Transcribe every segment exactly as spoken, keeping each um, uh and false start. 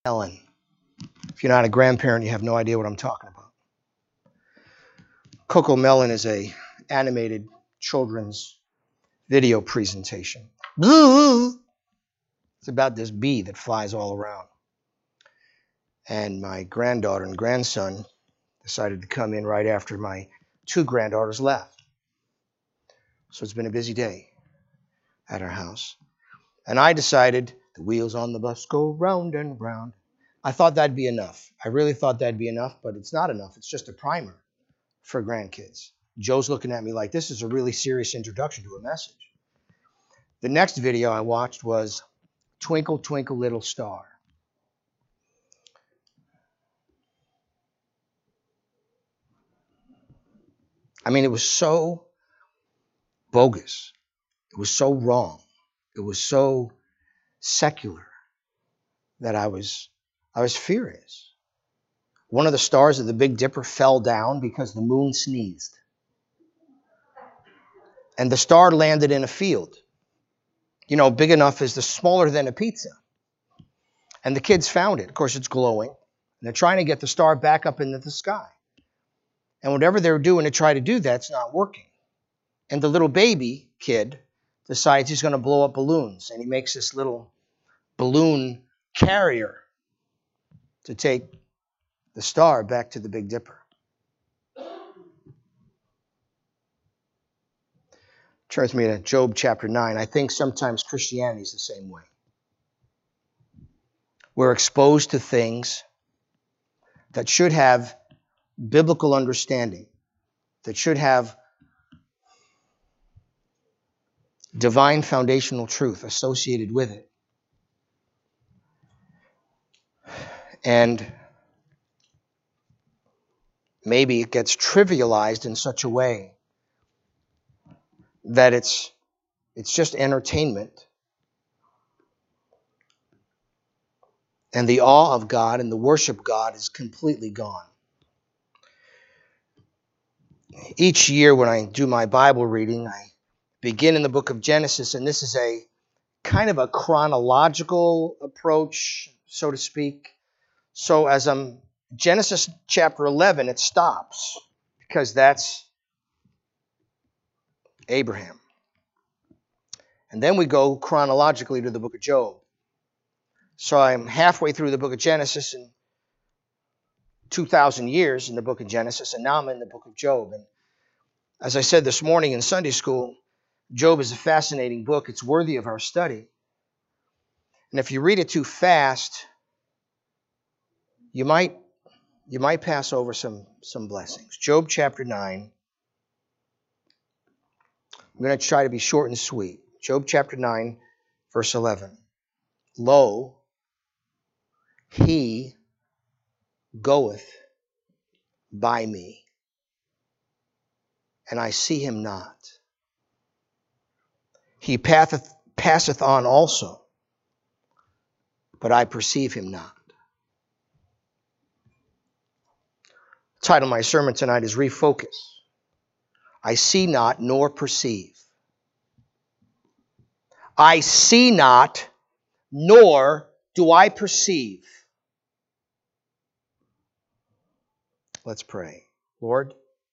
Melon. If you're not a grandparent, you have no idea what I'm talking about. Coco Melon is a animated children's video presentation. It's about this bee that flies all around. And my granddaughter and grandson decided to come in right after my two granddaughters left. So it's been a busy day at our house. And I decided the wheels on the bus go round and round. I thought that'd be enough. I really thought that'd be enough, but it's not enough. It's just a primer for grandkids. Joe's looking at me like this is a really serious introduction to a message. The next video I watched was Twinkle, Twinkle, Little Star. I mean, it was so bogus. It was so wrong. It was so secular that I was I was furious. One of the stars of the Big Dipper fell down because the moon sneezed. And the star landed in a field. You know, big enough as the smaller than a pizza. And the kids found it. Of course, it's glowing. And they're trying to get the star back up into the sky. And whatever they're doing to try to do that, it's not working. And the little baby kid decides he's going to blow up balloons. And he makes this little balloon carrier to take the star back to the Big Dipper. Turns me to Job chapter nine. I think sometimes Christianity is the same way. We're exposed to things that should have biblical understanding, that should have divine foundational truth associated with it. And maybe it gets trivialized in such a way that it's it's just entertainment. And the awe of God and the worship of God is completely gone. Each year when I do my Bible reading, I begin in the book of Genesis, and this is a kind of a chronological approach, so to speak. So as I'm Genesis chapter eleven, it stops because that's Abraham. And then we go chronologically to the book of Job. So I'm halfway through the book of Genesis in two thousand years in the book of Genesis, and now I'm in the book of Job. And as I said this morning in Sunday school, Job is a fascinating book. It's worthy of our study. And if you read it too fast, you might you might pass over some, some blessings. Job chapter nine. I'm going to try to be short and sweet. Job chapter nine, verse eleven. Lo, he goeth by me, and I see him not. He passeth, passeth on also, but I perceive him not. The title of my sermon tonight is Refocus. I see not nor perceive. I see not nor do I perceive. Let's pray. Lord,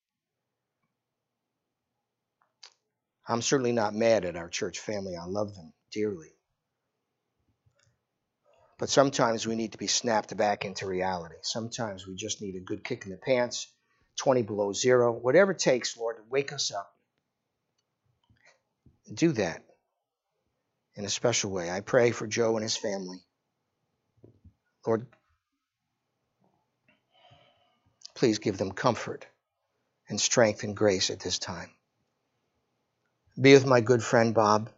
I'm certainly not mad at our church family. I love them dearly. But sometimes we need to be snapped back into reality. Sometimes we just need a good kick in the pants, twenty below zero, whatever it takes, Lord, to wake us up. Do that in a special way. I pray for Joe and his family. Lord, please give them comfort and strength and grace at this time. Be with my good friend Bob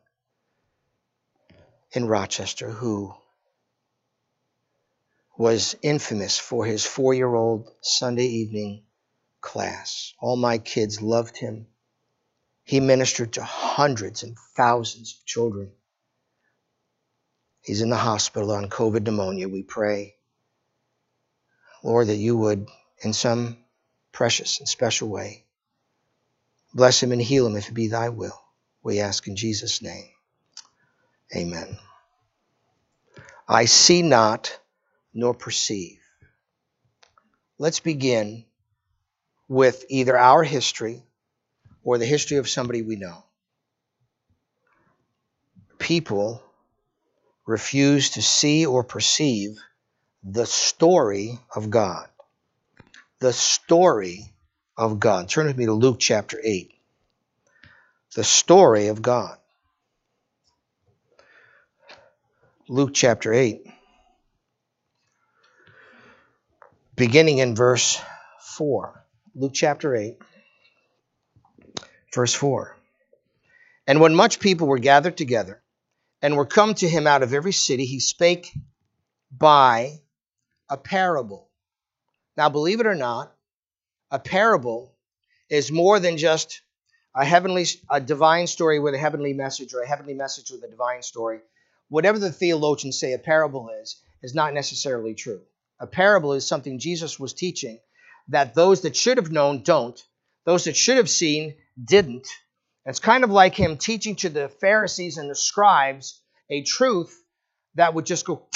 in Rochester, who was infamous for his four-year-old Sunday evening class. All my kids loved him. He ministered to hundreds and thousands of children. He's in the hospital on COVID pneumonia. We pray, Lord, that you would, in some precious and special way, bless him and heal him if it be thy will. We ask in Jesus' name. Amen. I see not nor perceive. Let's begin with either our history or the history of somebody we know. People refuse to see or perceive the story of God. The story of God. Turn with me to Luke chapter eight. The story of God. Luke chapter eight. Beginning in verse four. Luke chapter eight, verse four. And when much people were gathered together, and were come to him out of every city, he spake by a parable. Now, believe it or not, a parable is more than just a heavenly, a divine story with a heavenly message, or a heavenly message with a divine story. Whatever the theologians say a parable is, is not necessarily true. A parable is something Jesus was teaching that those that should have known don't, those that should have seen didn't. It's kind of like him teaching to the Pharisees and the scribes a truth that would just go,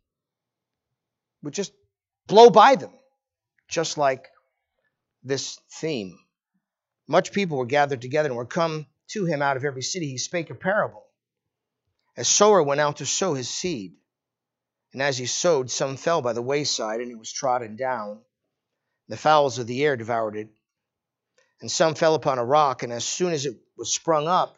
would just blow by them, just like this theme. Much people were gathered together and were come to him out of every city. He spake a parable. A sower went out to sow his seed. And as he sowed, some fell by the wayside, and it was trodden down. The fowls of the air devoured it. And some fell upon a rock, and as soon as it was sprung up,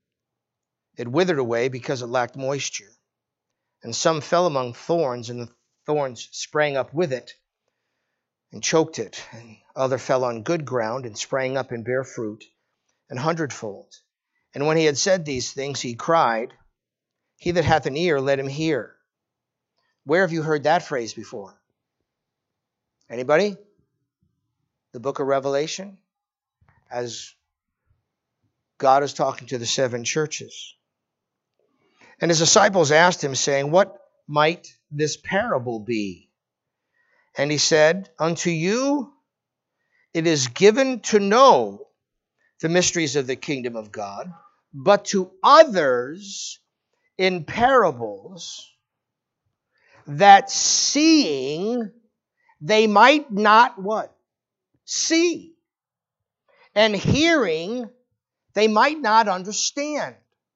it withered away because it lacked moisture. And some fell among thorns, and the thorns sprang up with it and choked it. And other fell on good ground and sprang up and bare fruit an hundredfold. And when he had said these things, he cried, He that hath an ear, let him hear. Where have you heard that phrase before? Anybody? The book of Revelation, as God is talking to the seven churches. And his disciples asked him, saying, What might this parable be? And he said, Unto you it is given to know the mysteries of the kingdom of God, but to others in parables, that seeing they might not what? See. And hearing they might not understand.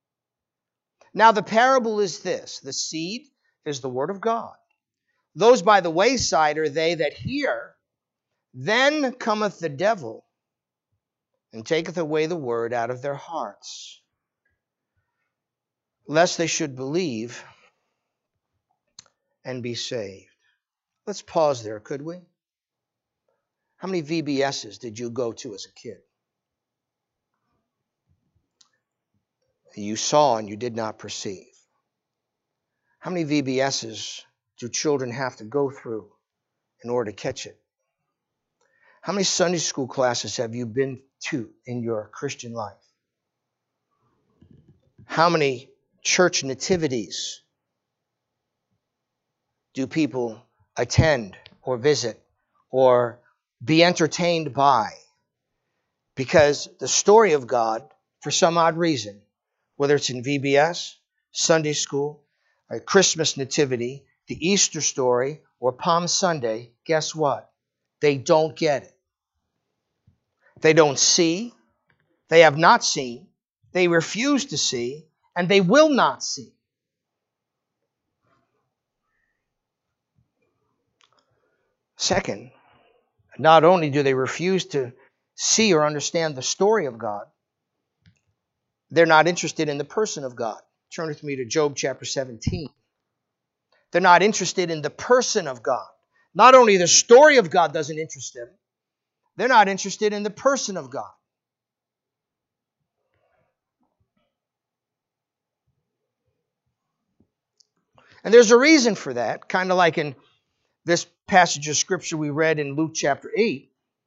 Now the parable is this. The seed is the word of God. Those by the wayside are they that hear. Then cometh the devil and taketh away the word out of their hearts, lest they should believe and be saved. Let's pause there, could we? How many V B S's did you go to as a kid? You saw and you did not perceive. How many V B S's do children have to go through in order to catch it? How many Sunday school classes have you been to in your Christian life? How many church nativities do people attend or visit or be entertained by? Because the story of God, for some odd reason, whether it's in V B S, Sunday school, a Christmas nativity, the Easter story, or Palm Sunday, guess what? They don't get it. They don't see. They have not seen. They refuse to see. And they will not see. Second, not only do they refuse to see or understand the story of God, they're not interested in the person of God. Turn with me to Job chapter seventeen. They're not interested in the person of God. Not only the story of God doesn't interest them, they're not interested in the person of God. And there's a reason for that, kind of like in this passage of scripture we read in Luke chapter eight.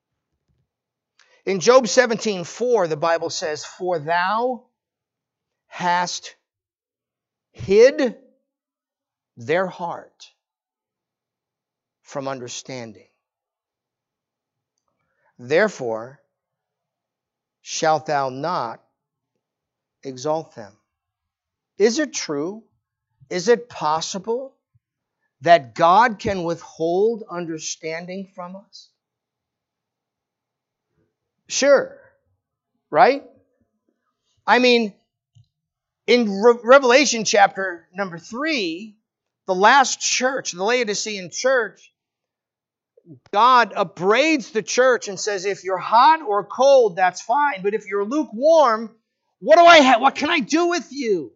In Job seventeen four, the Bible says, For thou hast hid their heart from understanding. Therefore shalt thou not exalt them. Is it true? Is it possible that God can withhold understanding from us? Sure. Right? I mean, in Re- Revelation chapter number three, the last church, the Laodicean church, God upbraids the church and says, if you're hot or cold, that's fine. But if you're lukewarm, what do I have? What can I do with you?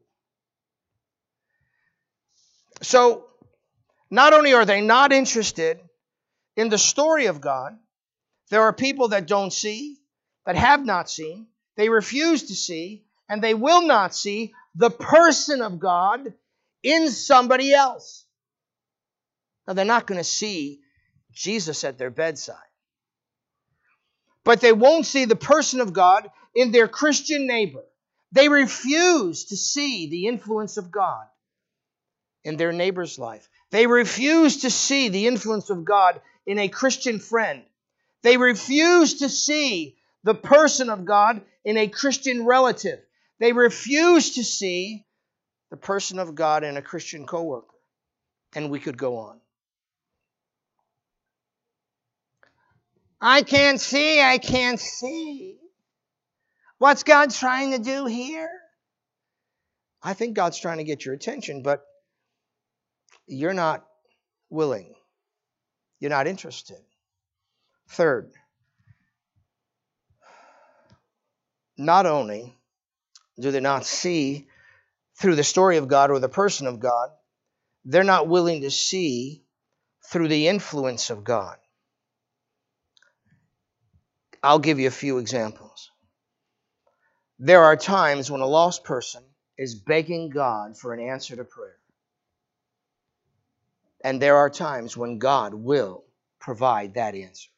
So, not only are they not interested in the story of God, there are people that don't see, that have not seen, they refuse to see, and they will not see the person of God in somebody else. Now, they're not going to see Jesus at their bedside. But they won't see the person of God in their Christian neighbor. They refuse to see the influence of God in their neighbor's life. They refuse to see the influence of God in a Christian friend. They refuse to see the person of God in a Christian relative. They refuse to see the person of God in a Christian coworker. And we could go on. I can't see, I can't see. What's God trying to do here? I think God's trying to get your attention, but you're not willing. You're not interested. Third, not only do they not see through the story of God or the person of God, they're not willing to see through the influence of God. I'll give you a few examples. There are times when a lost person is begging God for an answer to prayer. And there are times when God will provide that answer.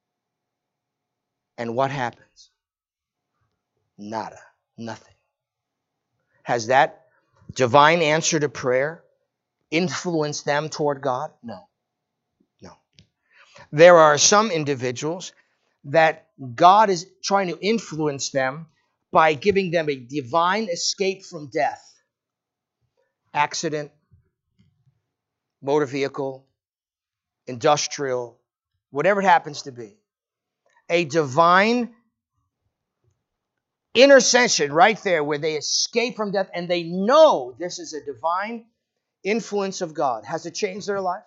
And what happens? Nada. Nothing. Has that divine answer to prayer influenced them toward God? No. No. There are some individuals that God is trying to influence them by giving them a divine escape from death. Accident, motor vehicle, industrial, whatever it happens to be. A divine intercession right there where they escape from death and they know this is a divine influence of God. Has it changed their life?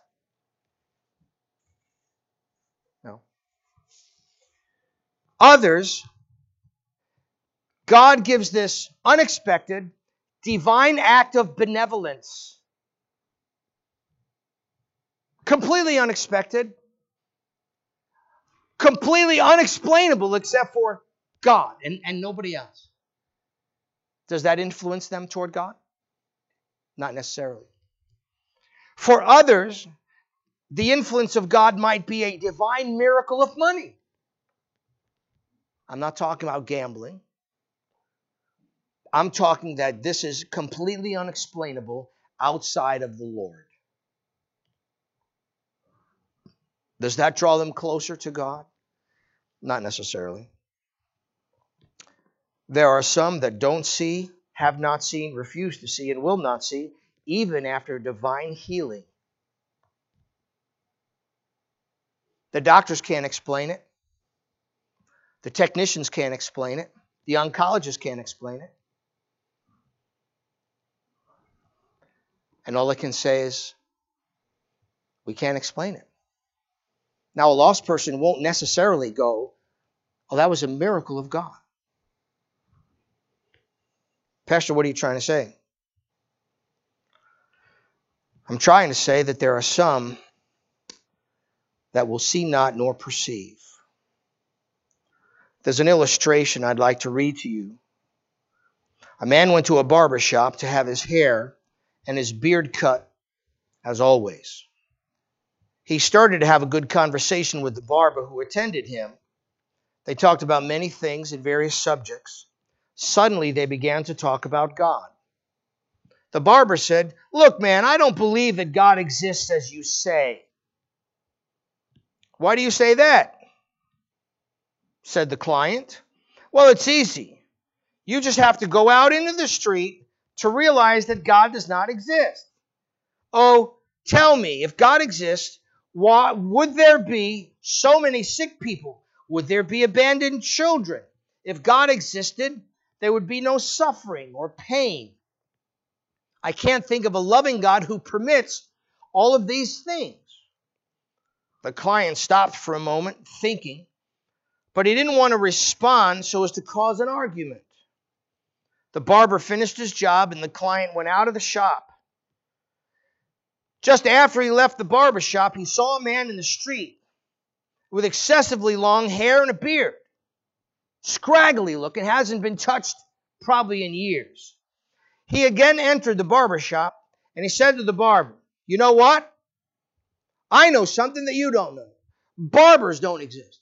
No. Others, God gives this unexpected, divine act of benevolence. Completely unexpected. Completely unexplainable except for God and, and nobody else. Does that influence them toward God? Not necessarily. For others, the influence of God might be a divine miracle of money. I'm not talking about gambling. I'm talking that this is completely unexplainable outside of the Lord. Does that draw them closer to God? Not necessarily. There are some that don't see, have not seen, refuse to see, and will not see, even after divine healing. The doctors can't explain it. The technicians can't explain it. The oncologists can't explain it. And all I can say is, we can't explain it. Now, a lost person won't necessarily go, oh, that was a miracle of God. Pastor, what are you trying to say? I'm trying to say that there are some that will see not nor perceive. There's an illustration I'd like to read to you. A man went to a barber shop to have his hair and his beard cut, as always. He started to have a good conversation with the barber who attended him. They talked about many things and various subjects. Suddenly, they began to talk about God. The barber said, "Look, man, I don't believe that God exists as you say." "Why do you say that?" said the client. "Well, it's easy. You just have to go out into the street to realize that God does not exist. Oh, Tell me, if God exists, why would there be so many sick people? Would there be abandoned children? If God existed, there would be no suffering or pain. I can't think of a loving God who permits all of these things. The client stopped for a moment, thinking, but he didn't want to respond so as to cause an argument. The barber finished his job and the client went out of the shop. Just after he left the barber shop, he saw a man in the street with excessively long hair and a beard. Scraggly looking, hasn't been touched probably in years. He again entered the barber shop and he said to the barber, "You know what? I know something that you don't know. Barbers don't exist."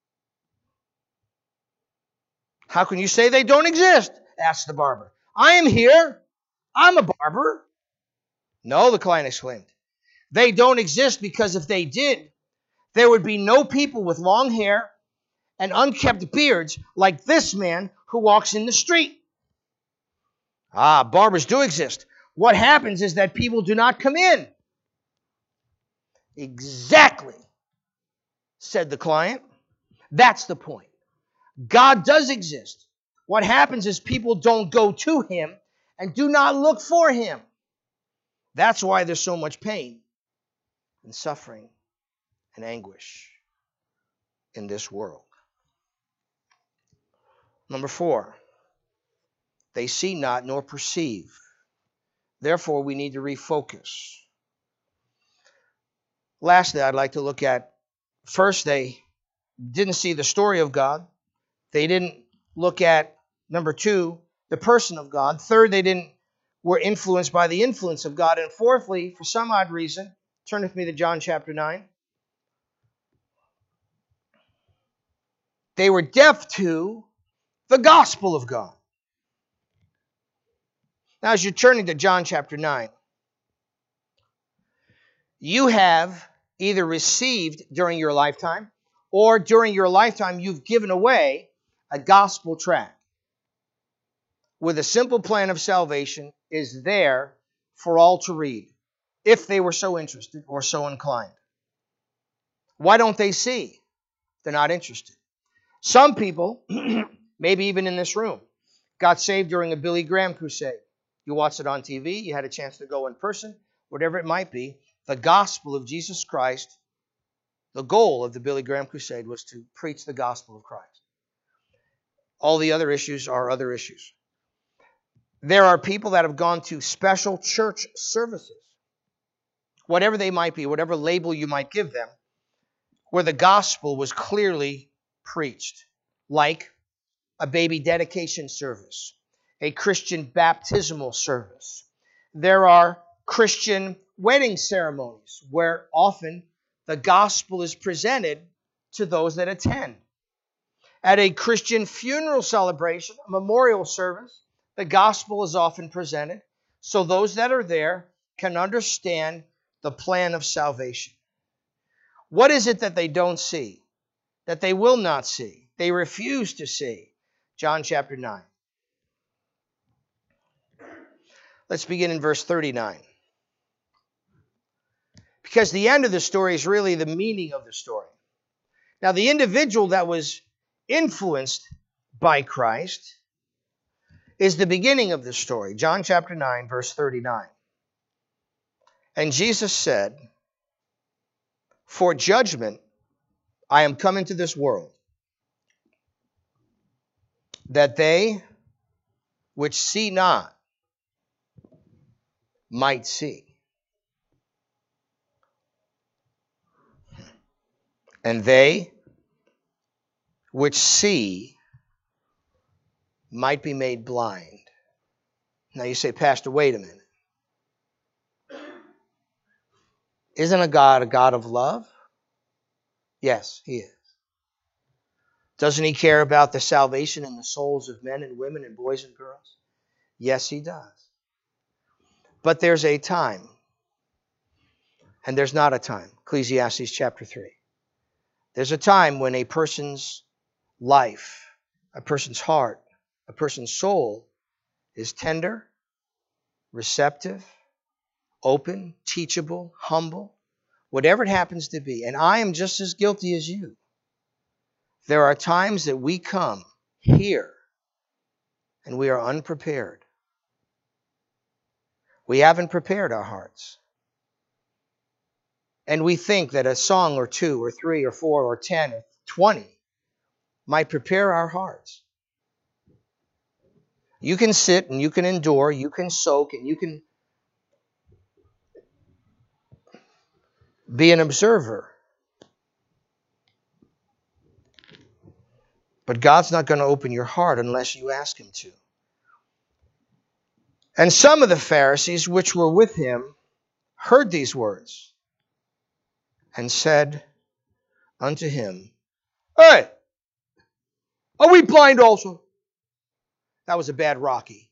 "How can you say they don't exist?" asked the barber. "I am here. I'm a barber." "No," the client exclaimed. "They don't exist because if they did, there would be no people with long hair and unkempt beards like this man who walks in the street." "Ah, barbers do exist. What happens is that people do not come in." "Exactly," said the client. "That's the point. God does exist. What happens is people don't go to him and do not look for him. That's why there's so much pain and suffering and anguish in this world." Number four, they see not nor perceive. Therefore, we need to refocus. Lastly, I'd like to look at, first, they didn't see the story of God. They didn't look at, number two, the person of God. Third, they didn't were influenced by the influence of God. And fourthly, for some odd reason, turn with me to John chapter nine. They were deaf to the gospel of God. Now, as you're turning to John chapter nine, you have either received during your lifetime or during your lifetime you've given away a gospel tract with a simple plan of salvation is there for all to read, if they were so interested or so inclined. Why don't they see? They're not interested. Some people, maybe even in this room, got saved during a Billy Graham crusade. You watched it on T V, you had a chance to go in person, whatever it might be. The gospel of Jesus Christ, the goal of the Billy Graham crusade was to preach the gospel of Christ. All the other issues are other issues. There are people that have gone to special church services, whatever they might be, whatever label you might give them, where the gospel was clearly preached, like a baby dedication service, a Christian baptismal service. There are Christian wedding ceremonies where often the gospel is presented to those that attend. At a Christian funeral celebration, a memorial service, the gospel is often presented so those that are there can understand the plan of salvation. What is it that they don't see, that they will not see, they refuse to see? John chapter nine. Let's begin in verse thirty-nine. Because the end of the story is really the meaning of the story. Now, the individual that was influenced by Christ is the beginning of the story. John chapter nine, verse thirty-nine. And Jesus said, "For judgment I am come into this world, that they which see not might see, and they which see might be made blind." Now you say, "Pastor, wait a minute. Isn't a God a God of love?" Yes, he is. Doesn't he care about the salvation and the souls of men and women and boys and girls? Yes, he does. But there's a time, and there's not a time. Ecclesiastes chapter three. There's a time when a person's life, a person's heart, a person's soul is tender, receptive, open, teachable, humble, whatever it happens to be. And I am just as guilty as you. There are times that we come here and we are unprepared. We haven't prepared our hearts. And we think that a song or two or three or four or ten or twenty might prepare our hearts. You can sit and you can endure, you can soak, and you can be an observer. But God's not going to open your heart unless you ask Him to. And some of the Pharisees which were with him heard these words and said unto him, Hey, are we blind also? That was a bad Rocky.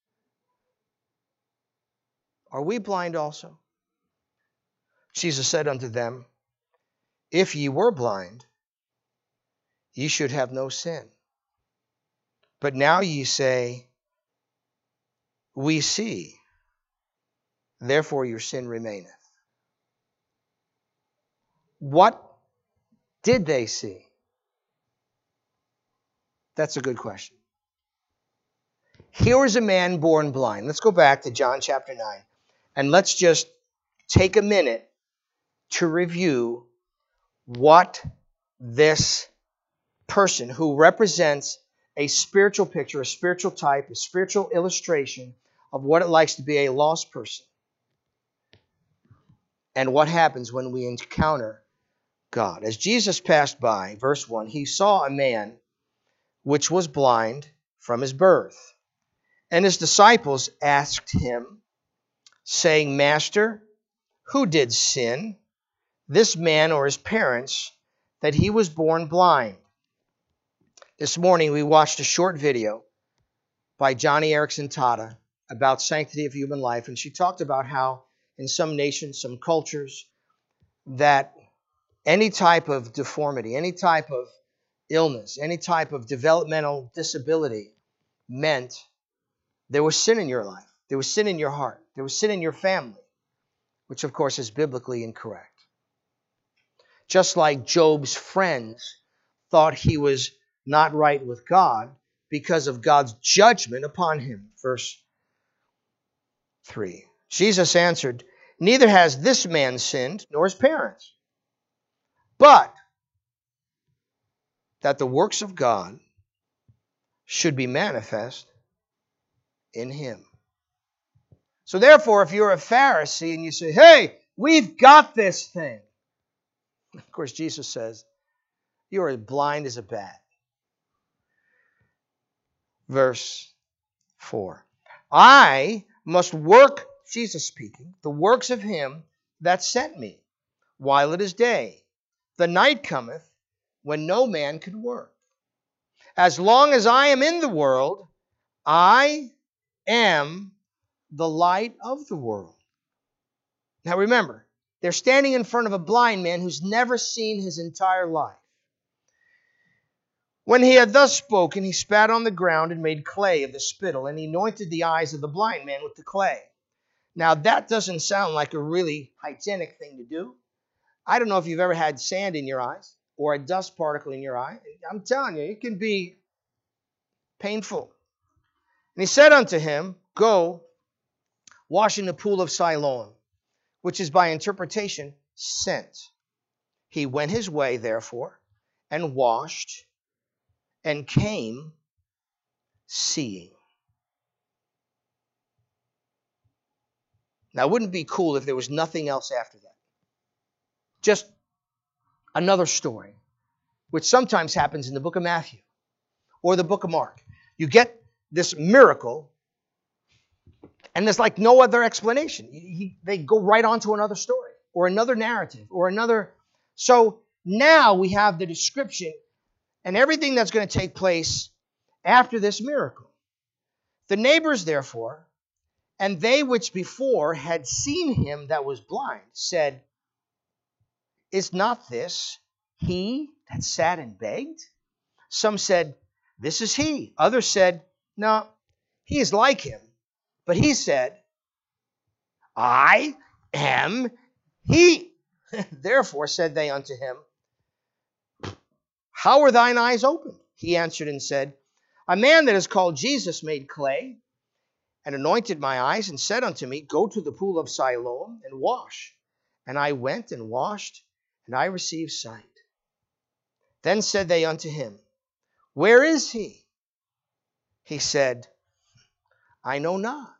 Are we blind also? Jesus said unto them, If ye were blind, ye should have no sin. But now ye say, We see, therefore your sin remaineth. What did they see? That's a good question. Here was a man born blind. Let's go back to John chapter nine. And let's just take a minute to review what this person who represents a spiritual picture, a spiritual type, a spiritual illustration of what it likes to be a lost person. And what happens when we encounter God. As Jesus passed by, verse one, he saw a man which was blind from his birth. And his disciples asked him, saying, Master, who did sin, this man or his parents, that he was born blind? This morning we watched a short video by Johnny Erickson Tata about sanctity of human life, and she talked about how in some nations, some cultures, that any type of deformity, any type of illness, any type of developmental disability meant there was sin in your life. There was sin in your heart. There was sin in your family, which of course is biblically incorrect. Just like Job's friends thought he was not right with God because of God's judgment upon him. Verse three. Jesus answered, Neither has this man sinned, nor his parents, but that the works of God should be manifest in him. So therefore, if you're a Pharisee and you say, Hey, we've got this thing. Of course, Jesus says, you're as blind as a bat. Verse four. I must work, Jesus speaking, the works of him that sent me, while it is day. The night cometh, when no man can work. As long as I am in the world, I am the light of the world. Now remember, they're standing in front of a blind man who's never seen his entire life. When he had thus spoken, he spat on the ground and made clay of the spittle, and he anointed the eyes of the blind man with the clay. Now that doesn't sound like a really hygienic thing to do. I don't know if you've ever had sand in your eyes or a dust particle in your eye. I'm telling you, it can be painful. And he said unto him, Go, wash in the pool of Siloam, which is by interpretation sent. He went his way, therefore, and washed, and came seeing. Now, wouldn't it be cool if there was nothing else after that? Just another story, which sometimes happens in the book of Matthew or the book of Mark. You get this miracle, and there's like no other explanation. He, they go right on to another story or another narrative or another. So now we have the description and everything that's going to take place after this miracle. The neighbors, therefore, and they which before had seen him that was blind, said, Is not this he that sat and begged? Some said, This is he. Others said, No, he is like him. But he said, I am he. Therefore said they unto him, how are thine eyes opened? He answered and said, a man that is called Jesus made clay, and anointed my eyes, and said unto me, go to the pool of Siloam, and wash. And I went and washed, and I received sight. Then said they unto him, where is he? He said, I know not.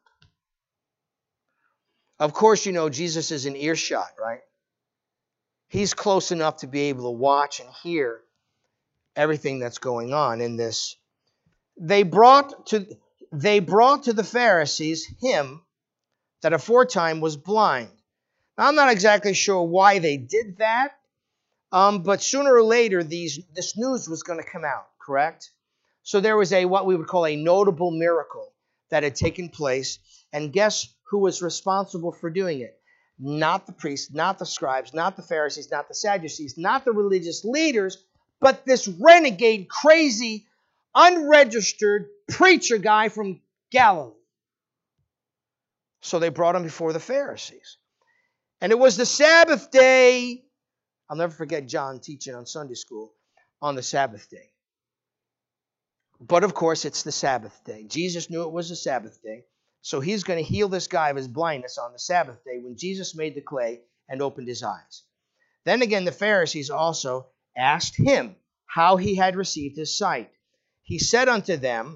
Of course, you know, Jesus is in earshot, right? He's close enough to be able to watch and hear everything that's going on in this. They brought to, they brought to the Pharisees him that aforetime was blind. Now, I'm not exactly sure why they did that, um, but sooner or later, these this news was going to come out, correct? So there was a what we would call a notable miracle that had taken place, and guess who was responsible for doing it? Not the priests, not the scribes, not the Pharisees, not the Sadducees, not the religious leaders, but this renegade, crazy, unregistered preacher guy from Galilee. So they brought him before the Pharisees. And it was the Sabbath day. I'll never forget John teaching on Sunday school on the Sabbath day. But of course, it's the Sabbath day. Jesus knew it was the Sabbath day. So he's going to heal this guy of his blindness on the Sabbath day when Jesus made the clay and opened his eyes. Then again, the Pharisees also asked him how he had received his sight. He said unto them,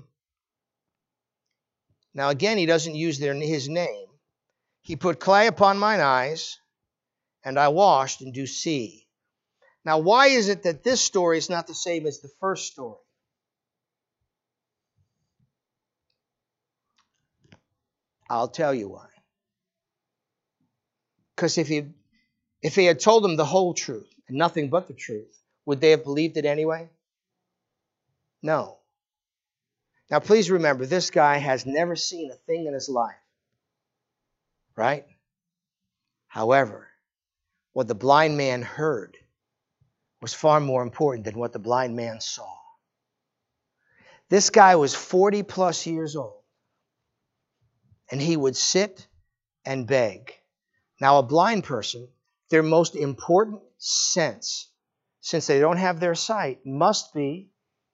now again, he doesn't use their, his name. He put clay upon mine eyes, and I washed and do see. Now, why is it that this story is not the same as the first story? I'll tell you why. Because if he, if he had told them the whole truth and nothing but the truth, would they have believed it anyway? No. Now, please remember, this guy has never seen a thing in his life. Right? However, what the blind man heard was far more important than what the blind man saw. This guy was forty plus years old, and he would sit and beg. Now, a blind person, their most important sense, since they don't have their sight, must be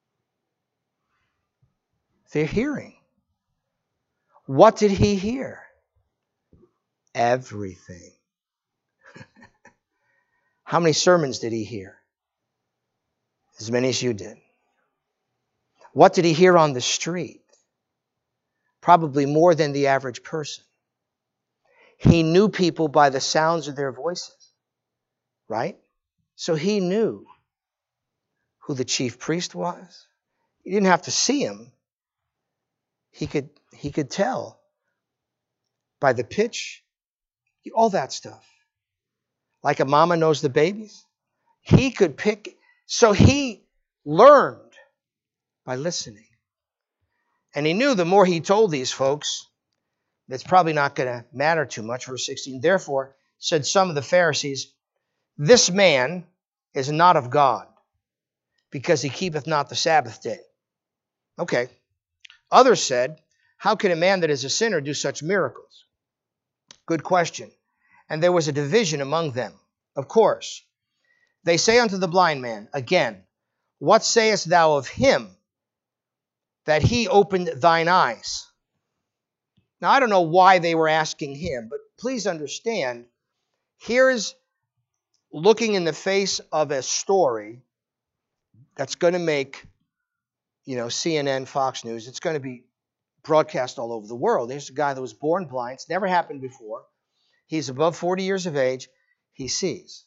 their hearing. What did he hear? Everything. How many sermons did he hear? As many as you did. What did he hear on the street? Probably more than the average person. He knew people by the sounds of their voices, right? So he knew who the chief priest was. He didn't have to see him. He could, he could tell by the pitch, all that stuff. Like a mama knows the babies. He could pick. So he learned by listening. And he knew the more he told these folks, that's probably not going to matter too much. Verse sixteen, therefore said some of the Pharisees, this man is not of God, because he keepeth not the Sabbath day. Okay. Others said, how can a man that is a sinner do such miracles? Good question. And there was a division among them. Of course. They say unto the blind man, again, what sayest thou of him that he opened thine eyes? Now, I don't know why they were asking him, but please understand, here's looking in the face of a story that's going to make, you know, C N N, Fox News, it's going to be broadcast all over the world. There's a guy that was born blind. It's never happened before. He's above forty years of age. He sees.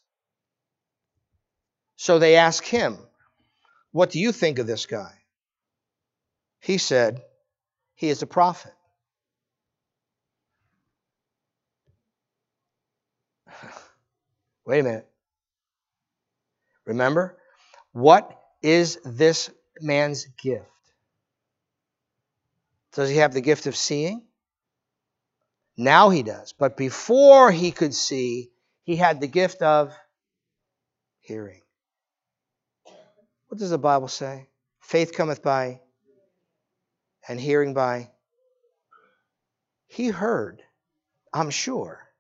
So they ask him, what do you think of this guy? He said, he is a prophet. Wait a minute. Remember, what is this man's gift? Does he have the gift of seeing? Now he does. But before he could see, he had the gift of hearing. What does the Bible say? Faith cometh by, and hearing by. He heard, I'm sure.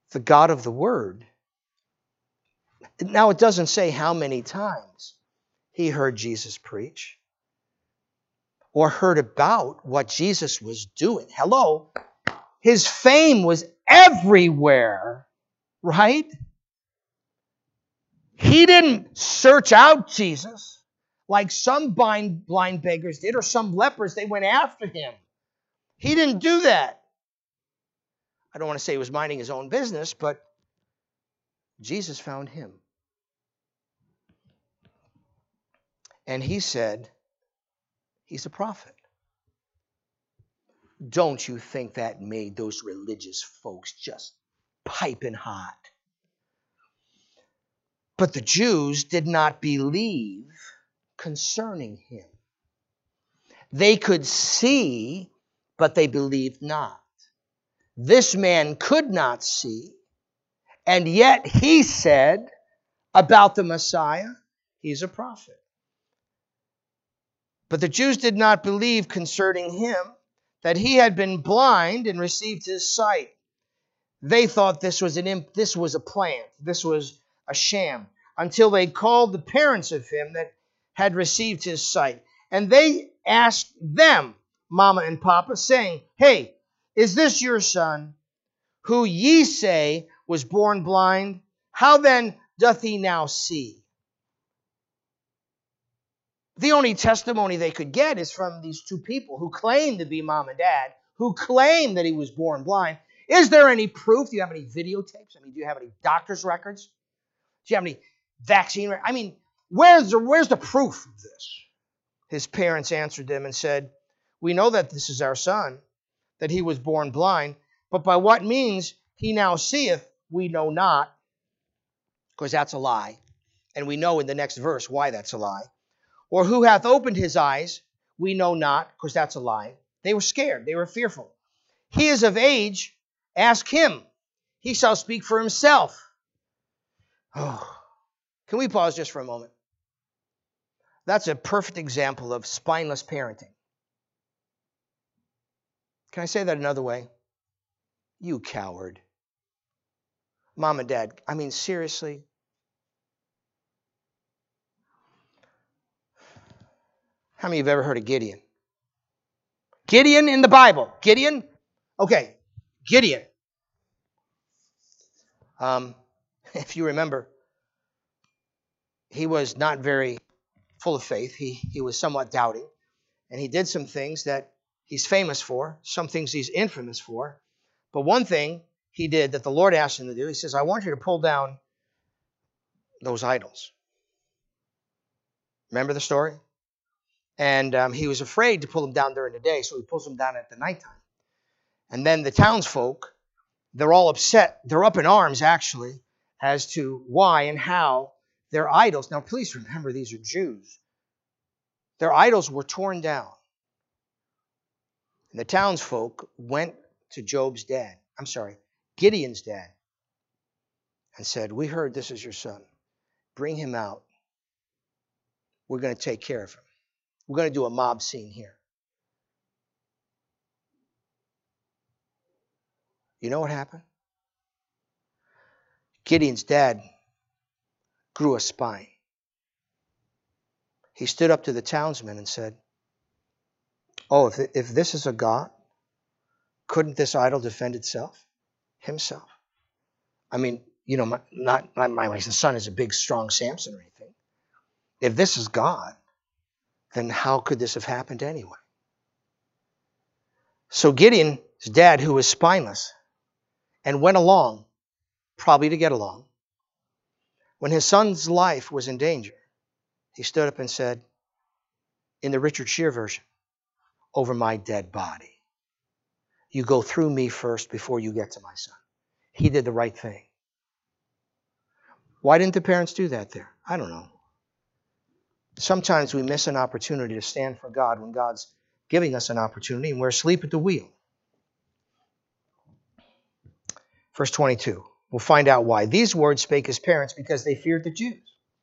the God of the Word. Now, it doesn't say how many times he heard Jesus preach or heard about what Jesus was doing. Hello? His fame was everywhere, right? He didn't search out Jesus like some blind, blind beggars did or some lepers. They went after him. He didn't do that. I don't want to say he was minding his own business, but Jesus found him. And he said, he's a prophet. Don't you think that made those religious folks just piping hot? But the Jews did not believe concerning him. They could see, but they believed not. This man could not see, and yet he said about the Messiah, he's a prophet. But the Jews did not believe concerning him that he had been blind and received his sight. They thought this was an imp- this was a plant, this was a sham, until they called the parents of him that had received his sight. And they asked them, Mama and Papa, saying, hey, is this your son, who ye say was born blind? How then doth he now see? The only testimony they could get is from these two people who claim to be mom and dad, who claim that he was born blind. Is there any proof? Do you have any videotapes? I mean, do you have any doctor's records? Do you have any vaccine records? I mean, where's the, where's the proof of this? His parents answered them and said, we know that this is our son, that he was born blind, but by what means he now seeth, we know not, because that's a lie. And we know in the next verse why that's a lie. Or who hath opened his eyes, we know not, because that's a lie. They were scared. They were fearful. He is of age. Ask him. He shall speak for himself. Oh, can we pause just for a moment? That's a perfect example of spineless parenting. Can I say that another way? You coward. Mom and Dad, I mean, seriously? How many of you have ever heard of Gideon? Gideon in the Bible. Gideon? Okay, Gideon. Um, if you remember, he was not very full of faith. He, he was somewhat doubting. And he did some things that he's famous for, some things he's infamous for. But one thing he did that the Lord asked him to do, he says, I want you to pull down those idols. Remember the story? And um, he was afraid to pull them down during the day, so he pulls them down at the nighttime. And then the townsfolk, they're all upset. They're up in arms, actually, as to why and how their idols. Now, please remember, these are Jews. Their idols were torn down. And the townsfolk went to Job's dad. I'm sorry, Gideon's dad. And said, we heard this is your son. Bring him out. We're going to take care of him. We're going to do a mob scene here. You know what happened? Gideon's dad grew a spine. He stood up to the townsmen and said, oh, if, if this is a God, couldn't this idol defend itself? Himself. I mean, you know, my, not, not my, my son is a big, strong Samson or anything. If this is God, then how could this have happened anyway? So Gideon's dad, who was spineless, and went along, probably to get along, when his son's life was in danger, he stood up and said, in the Richard Shear version, over my dead body. You go through me first before you get to my son. He did the right thing. Why didn't the parents do that there? I don't know. Sometimes we miss an opportunity to stand for God when God's giving us an opportunity and we're asleep at the wheel. Verse twenty-two. We'll find out why. These words spake his parents because they feared the Jews.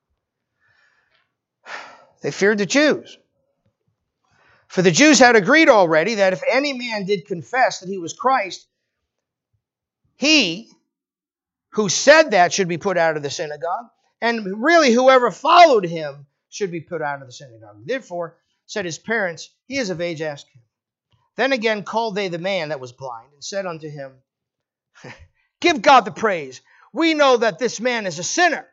They feared the Jews. For the Jews had agreed already that if any man did confess that he was Christ, he who said that should be put out of the synagogue, and really whoever followed him should be put out of the synagogue. Therefore, said his parents, he is of age, ask him. Then again called they the man that was blind, and said unto him, give God the praise. We know that this man is a sinner.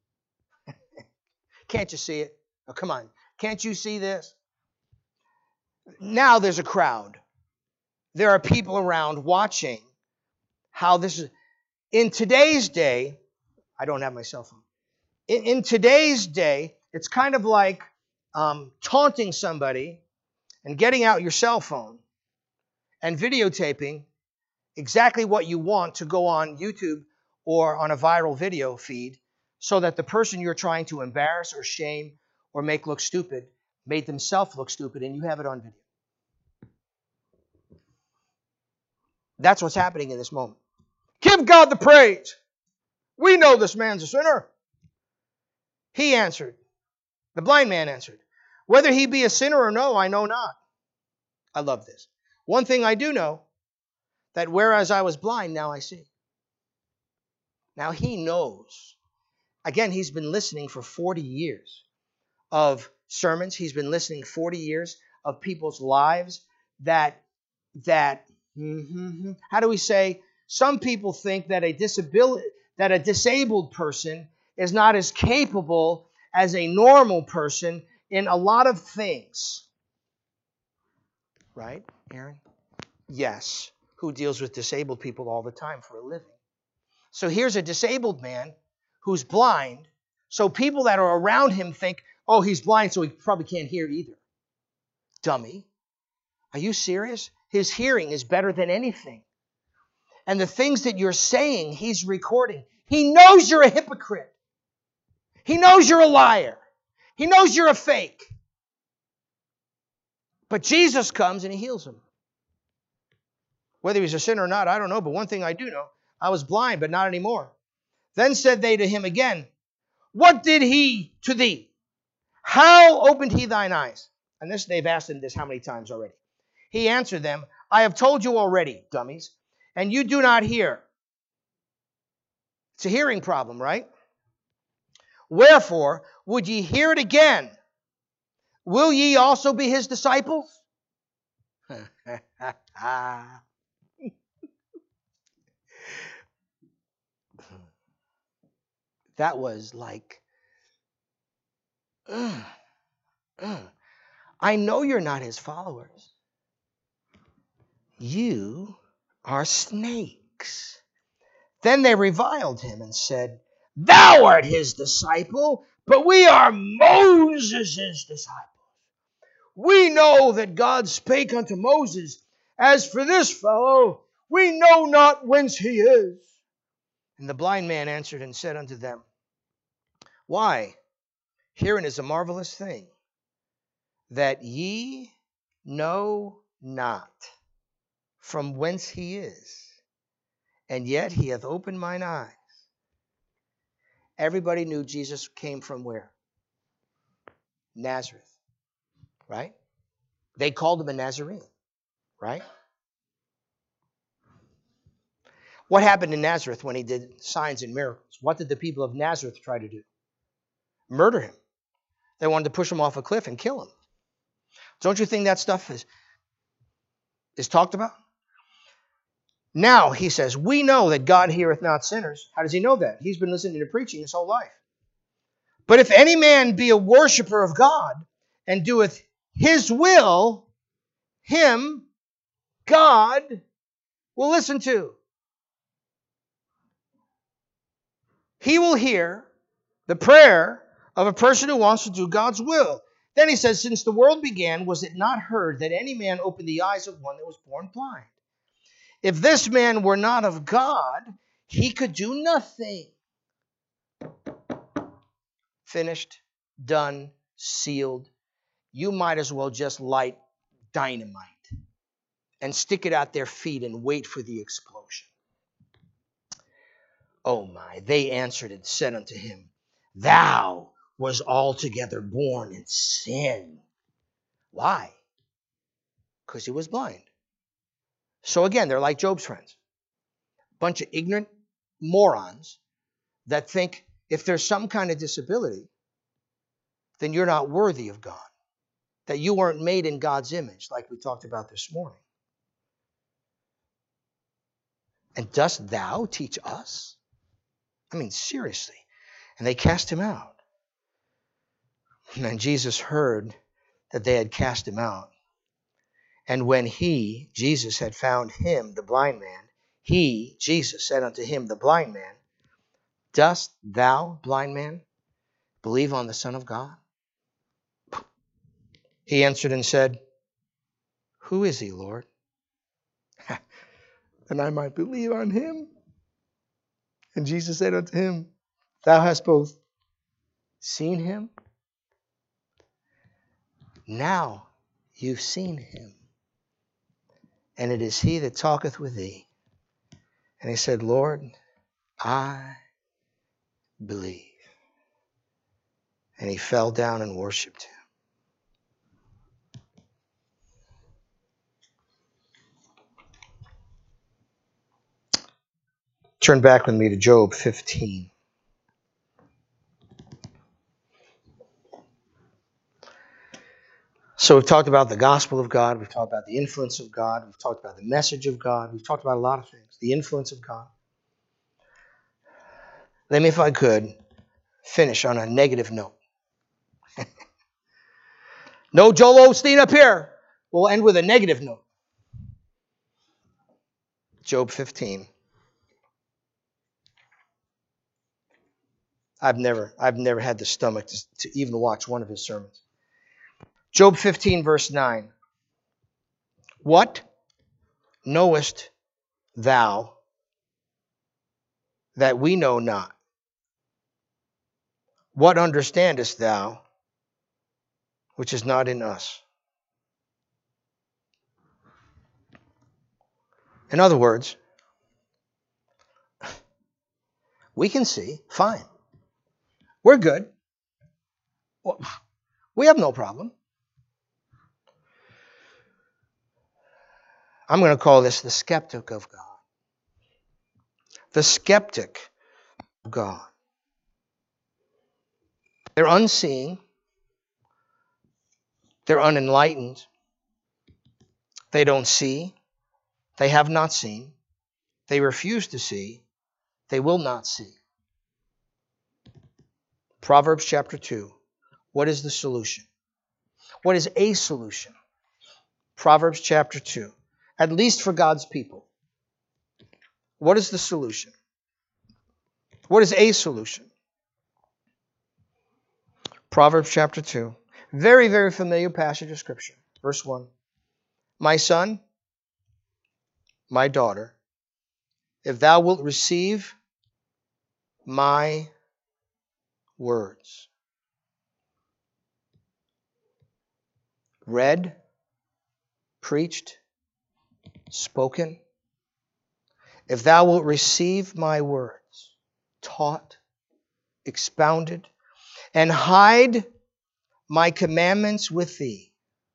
Can't you see it? Oh, come on. Can't you see this? Now there's a crowd. There are people around watching how this is. In today's day, I don't have my cell phone. In, in today's day, it's kind of like um, taunting somebody and getting out your cell phone and videotaping exactly what you want to go on YouTube or on a viral video feed so that the person you're trying to embarrass or shame or make look stupid made themselves look stupid and you have it on video. That's what's happening in this moment. Give God the praise. We know this man's a sinner. He answered. The blind man answered, whether he be a sinner or no, I know not. I love this. One thing I do know, that whereas I was blind, now I see. Now he knows. Again, he's been listening for forty years of sermons. He's been listening forty years of people's lives that, that, mm-hmm, how do we say, some people think that a disability, that a disabled person is not as capable as a normal person in a lot of things. Right, Aaron? Yes. Who deals with disabled people all the time for a living. So here's a disabled man who's blind. So people that are around him think, oh, he's blind, so he probably can't hear either. Dummy. Are you serious? His hearing is better than anything. And the things that you're saying, he's recording. He knows you're a hypocrite. He knows you're a liar. He knows you're a fake. But Jesus comes and he heals him. Whether he's a sinner or not, I don't know. But one thing I do know, I was blind, but not anymore. Then said they to him again, what did he to thee? How opened he thine eyes? And this, they've asked him this how many times already? He answered them, I have told you already, dummies, and you do not hear. It's a hearing problem, right? Wherefore, would ye hear it again? Will ye also be his disciples? That was like, uh, uh. I know you're not his followers. You are snakes. Then they reviled him and said, thou art his disciple, but we are Moses' disciples. We know that God spake unto Moses, as for this fellow, we know not whence he is. And the blind man answered and said unto them, why, herein is a marvelous thing, that ye know not from whence he is, and yet he hath opened mine eyes. Everybody knew Jesus came from where? Nazareth, right? They called him a Nazarene, right? What happened in Nazareth when he did signs and miracles? What did the people of Nazareth try to do? Murder him. They wanted to push him off a cliff and kill him. Don't you think that stuff is, is talked about? Now, he says, we know that God heareth not sinners. How does he know that? He's been listening to preaching his whole life. But if any man be a worshiper of God and doeth his will, him, God, will listen to. He will hear the prayer of a person who wants to do God's will. Then he says, since the world began, was it not heard that any man opened the eyes of one that was born blind? If this man were not of God, he could do nothing. Finished, done, sealed. You might as well just light dynamite and stick it at their feet and wait for the explosion. Oh my, they answered and said unto him, thou was altogether born in sin. Why? Because he was blind. So again, they're like Job's friends. Bunch of ignorant, morons that think if there's some kind of disability, then you're not worthy of God, that you weren't made in God's image, like we talked about this morning. And dost thou teach us? I mean, seriously. And they cast him out. And then Jesus heard that they had cast him out. And when he, Jesus, had found him, the blind man, he, Jesus, said unto him, the blind man, dost thou, blind man, believe on the Son of God? He answered and said, who is he, Lord? And I might believe on him. And Jesus said unto him, thou hast both seen him. Now you've seen him. And it is he that talketh with thee. And he said, Lord, I believe. And he fell down and worshipped him. Turn back with me to Job fifteen. So we've talked about the gospel of God. We've talked about the influence of God. We've talked about the message of God. We've talked about a lot of things. The influence of God. Let me, if I could, finish on a negative note. No Joel Osteen up here. We'll end with a negative note. Job fifteen. I've never, I've never had the stomach to, to even watch one of his sermons. Job fifteen, verse nine. What knowest thou that we know not? What understandest thou which is not in us? In other words, we can see, fine. We're good. Well, we have no problem. I'm going to call this the skeptic of God. The skeptic of God. They're unseeing. They're unenlightened. They don't see. They have not seen. They refuse to see. They will not see. Proverbs chapter two. What is the solution? What is a solution? Proverbs chapter two. At least for God's people. What is the solution? What is a solution? Proverbs chapter two. Very, very familiar passage of Scripture. Verse one. My son, my daughter, if thou wilt receive my words, read, preached, spoken, if thou wilt receive my words, taught, expounded, and hide my commandments with thee,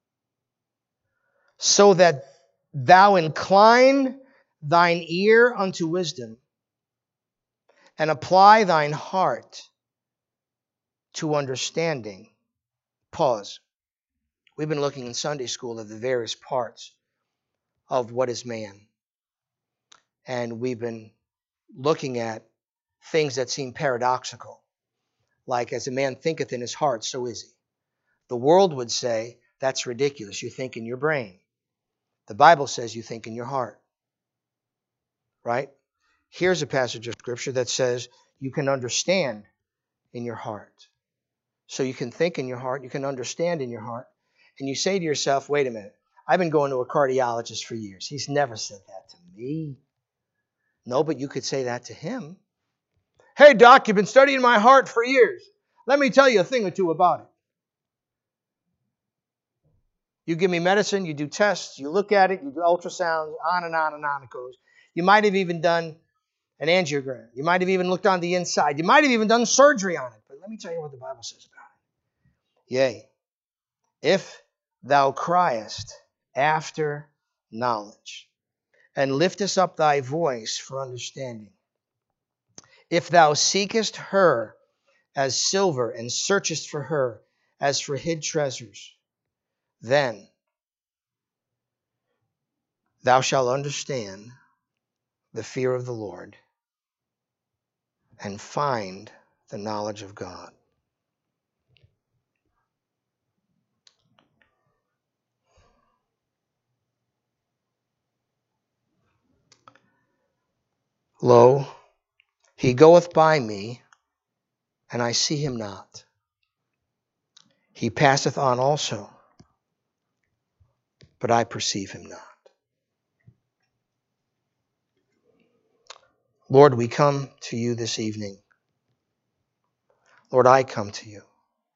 so that thou incline thine ear unto wisdom, and apply thine heart to understanding. Pause. We've been looking in Sunday school at the various parts of what is man. And we've been looking at things that seem paradoxical. Like, as a man thinketh in his heart, so is he. The world would say, that's ridiculous. You think in your brain. The Bible says you think in your heart. Right? Here's a passage of Scripture that says you can understand in your heart. So you can think in your heart, you can understand in your heart, and you say to yourself, wait a minute, I've been going to a cardiologist for years. He's never said that to me. No, but you could say that to him. Hey, doc, you've been studying my heart for years. Let me tell you a thing or two about it. You give me medicine, you do tests, you look at it, you do ultrasounds, on and on and on it goes. You might have even done an angiogram. You might have even looked on the inside. You might have even done surgery on it. But let me tell you what the Bible says about it. Yea, if thou criest after knowledge, and liftest up thy voice for understanding, If thou seekest her as silver and searchest for her as for hid treasures, then thou shalt understand the fear of the Lord and find the knowledge of God. Lo, he goeth by me, and I see him not. He passeth on also, but I perceive him not. Lord, we come to you this evening. Lord, I come to you.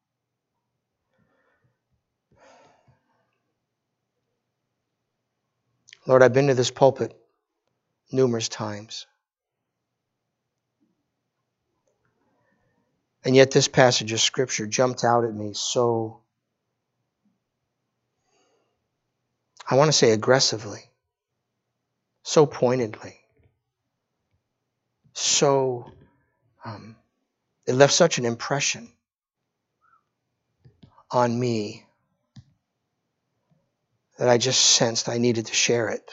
Lord, I've been to this pulpit numerous times. And yet this passage of Scripture jumped out at me so, I want to say aggressively, so pointedly, so, um, it left such an impression on me that I just sensed I needed to share it.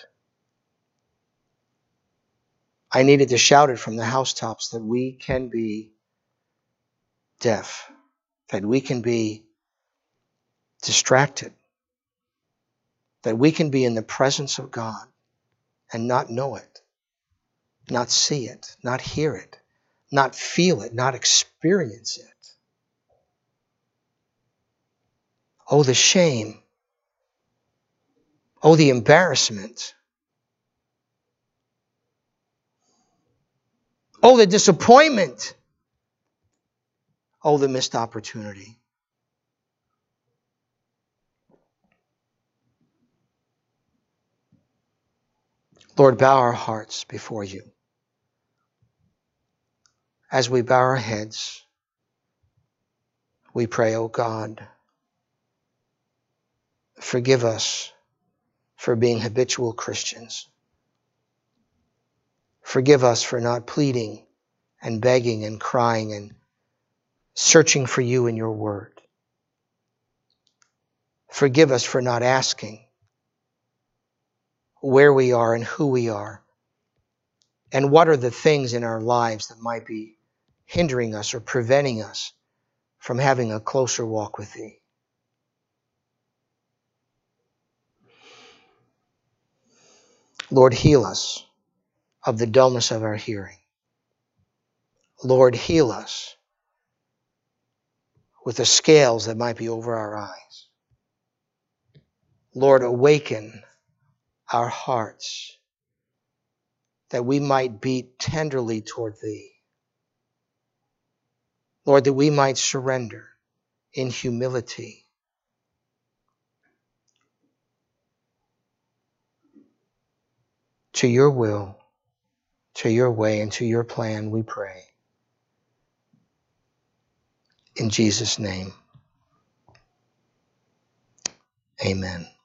I needed to shout it from the housetops that we can be deaf, that we can be distracted, that we can be in the presence of God and not know it, not see it, not hear it, not feel it, not experience it. Oh, the shame. Oh, the embarrassment. Oh, the disappointment. Oh, the missed opportunity. Lord, bow our hearts before you. As we bow our heads, we pray, oh God, forgive us for being habitual Christians. Forgive us for not pleading and begging and crying and searching for you in your word. Forgive us for not asking where we are and who we are and what are the things in our lives that might be hindering us or preventing us from having a closer walk with thee. Lord, heal us of the dullness of our hearing. Lord, heal us with the scales that might be over our eyes. Lord, awaken our hearts that we might beat tenderly toward thee. Lord, that we might surrender in humility. To your will, to your way, and to your plan, we pray. In Jesus' name, amen.